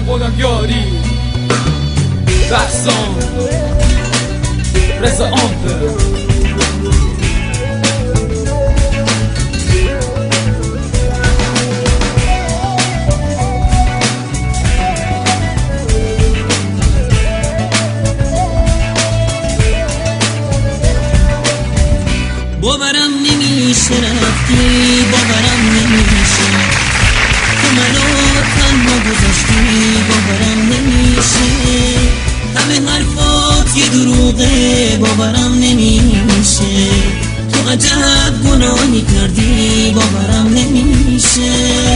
خودم یاری بحثان رضا آمپر باورم نمیشه رفتی، باورم نمیشه تو منو تنها گذاشتی، باورم نمیشه همه حرفات یه دروغه، باورم نمیشه تو عجب گناهی کردی، باورم نمیشه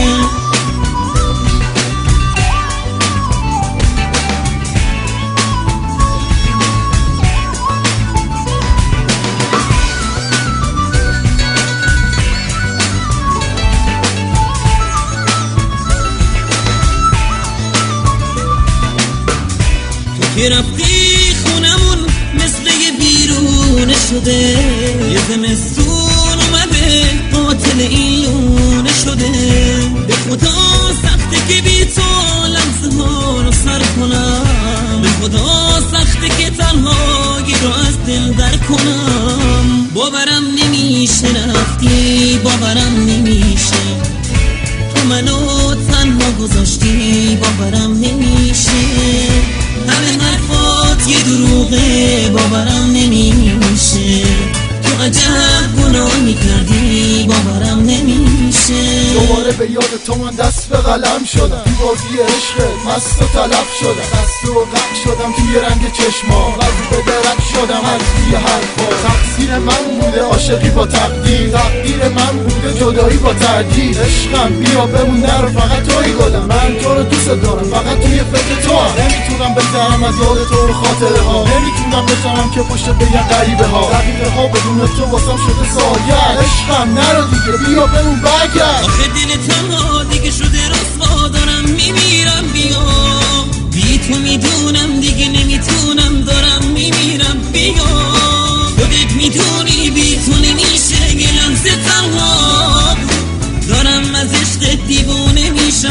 که رفتی خونمون مثل یه بیرونه شده، یه زمستون اومده قاتل این لونه شده. به خدا سخته که بی تو لحظه ها رو سر کنم، به خدا سخته که تنهایی رو از دل در کنم. باورم نمیشه رفتی، باورم نمیشه تو منو تنها گذاشتی، باورم نمیشه همه حرفات یه دروغه، باورم نمیشه تو عجب گناهی کردی، باورم نمیشه. دوباره به یاد تو من دست به قلم شدم، تو بازی عشقت مست و طلب شدم، خسته و غم شدم توی رنگ چشما، قلب به درک شدم از توی حرفا. تقصیر من بوده عاشقی با تقدیر من بوده جدایی با ترجیح. عشقم بیا بمون در فقط توی گلم، من تو رو دوست دارم فقط توی فکر تو هم. نمیتونم بزنم از یاد تو رو خاطره ها، نمیتونم بزنم که پشت بگم غریبه ها، دقیقه ها بدون تو واسم شده سایه. عشقم نرو دیگه بیا بمون برگرد، آخه دل تنها دیگه شده رسوا، دارم میمیرم بیا بی تو میدونم دیگه نمیتونم، دارم میمیرم بیا خودت میدونی بی تو نمیشه یه لحظه تنها، دارم از عشق دیوونه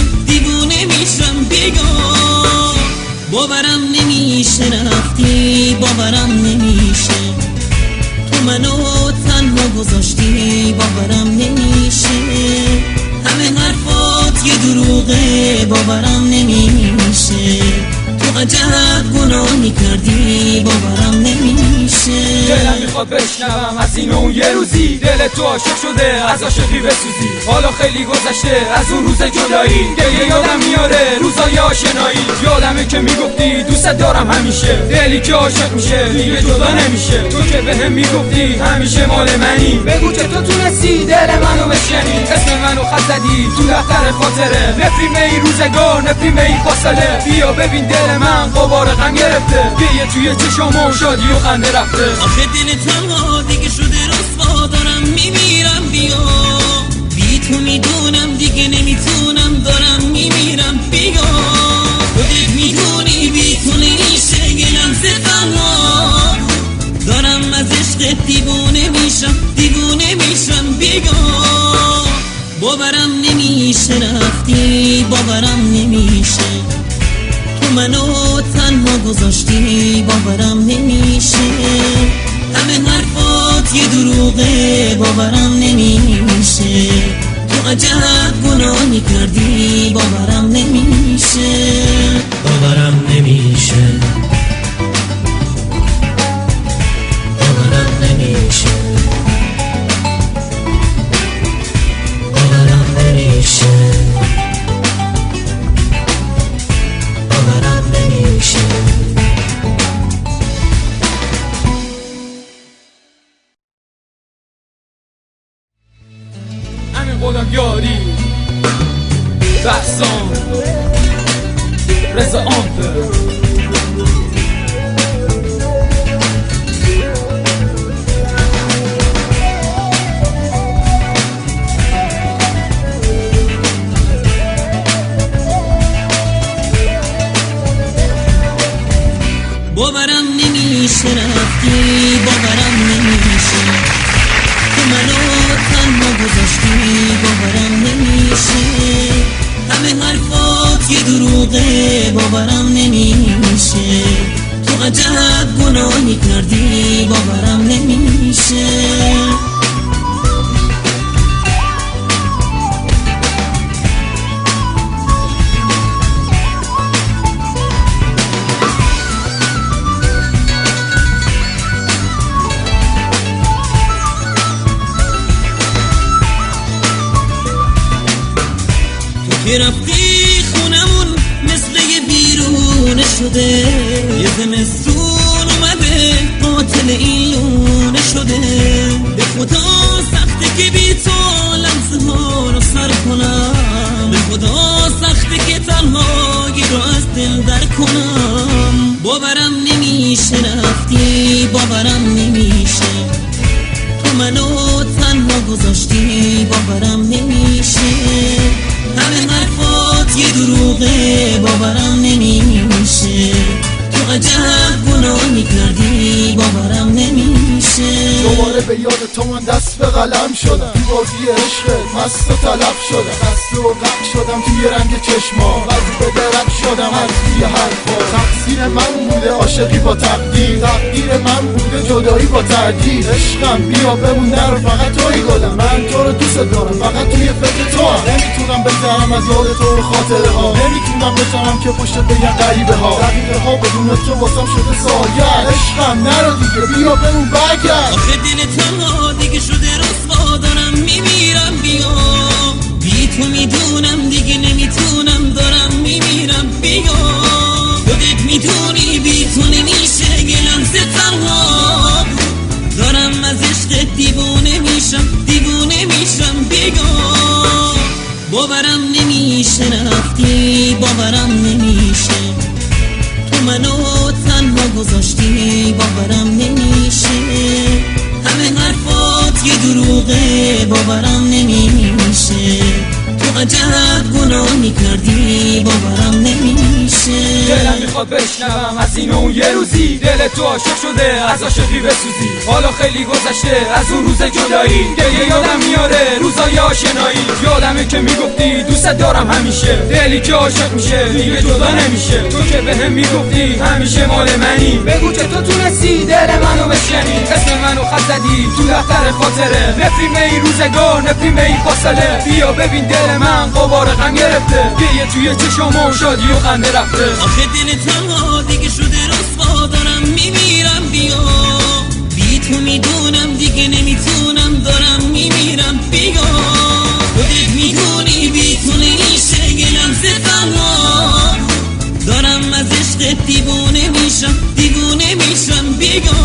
میشم بیا. باورم نمیشه رفتی، باورم نمیشه تو منو تنها گذاشتی، باورم نمیشه همه حرفات یه دروغه، باورم نمیشه تو عجب گناهی کردی، باورم نمیشه. دلم میخواد بشنوم از این اون یه روزی دل تو عاشق شده از عاشقی بسوزی. حالا خیلی گذشته از اون روز جدایی، گریه یادم میاره روزای آشنایی. یادمه که میگفتی دوست دارم همیشه، دلی که عاشق میشه دیگه جدا نمیشه. تو که بهم میگفتی همیشه مال منی، بگو که تو تونستی دل منو بشکنی. اسم منو خط زدی تو دفتر خاطره، نفرین به این روزگار نفرین به این فاصله. بیا ببین دل من غبار غم گرفته، بیه توی چشامو شادی و خنده رفته. آخه دل تنها دیگه شده رسوا، دارم میمیرم بیا بی تو میدونم دیگه نمیتونم، دارم میمیرم بیا خودت میدونی بی تو نمیشه یه لحظه تنها، دارم از عشق دیوونه میشم بیا. باورم نمیشه رفتی، باورم نمیشه تو منو تنها گذاشتی، باورم نمیشه همه حرفات یه دروغه، باورم نمیشه تو عجب گناهی کردی، باورم نمیشه باورم نمیشه باورم نمیشه باورم نمیشه باورم نمیشه. همین خودم یاری بحثان رضا آمپر. باورم نمیشه رفتی، باورم نمیشه تو منو تنها گذاشتی، باورم نمیشه همه حرفات حرفات یه دروغه باورم نمیشه، تو عجب گناهی کردی باورم نمیشه. که رفتی خونمون مثل یه بیرونه شده، یه زمستون اومده قاتل این لونه شده. به خدا سخته که بی تو لحظه ها رو سر کنم، به خدا سخته که تنهایی رو از دل در کنم. باورم نمیشه رفتی، باورم نمیشه تو منو تنها گذاشتی، باورم نمیشه. همه حرفات یه دروغه باورم نمیشه، تو عجب گناهی کردی باورم نمیشه. دوباره به یاد تو من دست به قلم شدم، تو بازی عشقت مست و طلب شدم، دست و غرق شدم توی رنگ چشما، قلب به درک شدم از توی حرفا. تقصیر من بوده عاشقی با تقدیر من بوده جدایی با تردید. عشقم بیا بمون در فقط توی گلم، من تو رو دوست دارم فقط توی فکر تو هم. نمیتونم بزنم از یاد تو و خاطره ها، نمیتونم بزنم که پشت بگم غریبه ها. دقیقه ها بدون تو واسم شده سایر. عشقم نرو دیگه بیا بمون برگرد. آخه دل تنها دیگه شده رسوا، دارم میمیرم بیا. بی تو میدونم دیگه نمیتونم، دارم میمیرم بیا. خودت میدونی بی تو نمیشه یه لحظه تنها، دارم از عشق دیوونه میشم بیا. باورم نمیشه رفتی، باورم نمیشه تو منو تنها گذاشتی، باورم نمیشه. همه حرفات یه دروغه باورم نمیشه، تو عجب گناهی کردی باورم نمیشه. دلم میخواد بشنوم از این اون یه روزی دل تو عاشق شده از عاشقی بسوزی. حالا خیلی گذشته از اون روز جدایی، گریه یادم میاره روزای آشنایی. یادمه که میگفتی دوست دارم همیشه، دلی که عاشق میشه دیگه جدا نمیشه. تو که بهم میگفتی همیشه مال منی، بگو که تو تونستی دل منو بشکنی. اسم منو خط زدی تو دفتر خاطره، نفرین به این روزگار نفرین به این فاصله. بیا ببین دل من غبار غم گرفته، گریه توی چشامو شادی و خنده رفته. آخه دل تنها دیگه شده رسوا، دارم میمیرم بیا. بی تو میدونم دیگه نمیتونم، دارم میمیرم بیا. خودت میدونی بی تو نمیشه یه لحظه تنها، دارم از عشق دیوونه میشم بیا.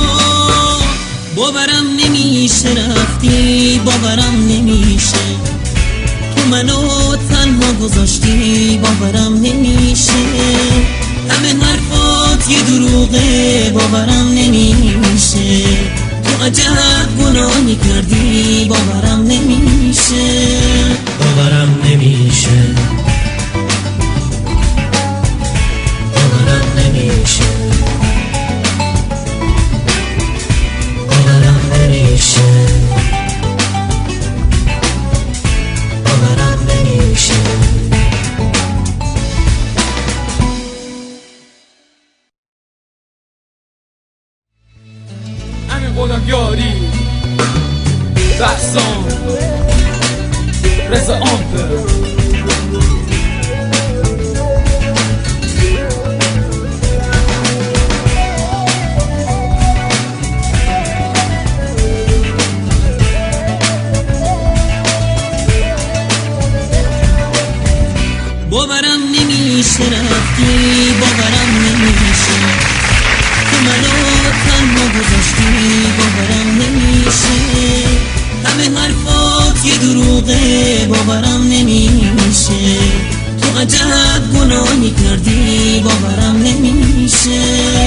باورم نمیشه رفتی، باورم نمیشه تو منو تنها گذاشتی، باورم نمیشه. همه حرفات یه دروغه باورم نمیشه، تو عجب گناهی کردی باورم نمیشه، باورم نمیشه، باورم نمیشه، باورم نمیشه، باورم نمیشه. همین قولم یاری بحثان رضا آمپر. باورم نمیشه رفتی، باورم نمیشه تو منو تنها گذاشتی، باورم نمیشه. همه حرفات یه دروغه باورم نمیشه، تو عجب گناهی کردی باورم نمیشه.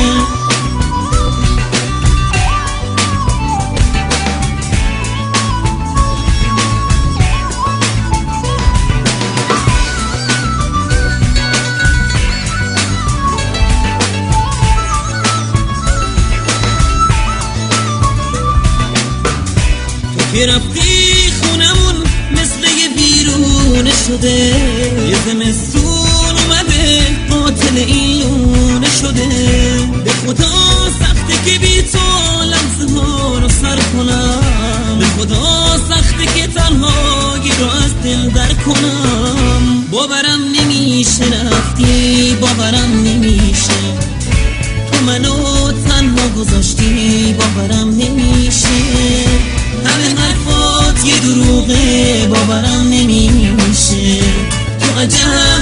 که رفتی خونمون مثل یه بیرونه شده، یه زمستون اومده شده قاتل این شده. به خدا سخته که بی تو لحظه ها رو سر کنم، به خدا سخته که تنهایی رو از دل در کنم. باورم نمیشه رفتی، باورم نمیشه تو منو تنها گذاشتی، باورم نمیشه همه حرفات یه دروغه، باورم نمیشه تو عجب